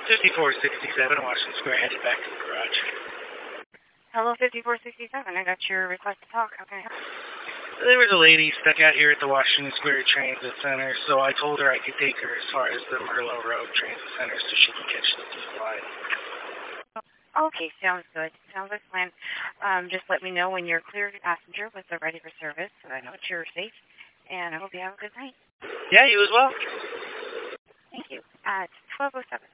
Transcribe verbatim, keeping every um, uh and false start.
fifty-four sixty-seven, Washington Square, headed back to the garage. Hello, fifty-four sixty-seven. I got your request to talk. How can I help? There was a lady stuck out here at the Washington Square Transit Center, so I told her I could take her as far as the Merlot Road Transit Center so she can catch the D line. Okay, sounds good. Sounds like a plan. Um, just let me know when you're cleared passenger with the ready for service so I know that you're safe, and I hope you have a good night. Yeah, you as well. Thank you. At twelve oh seven.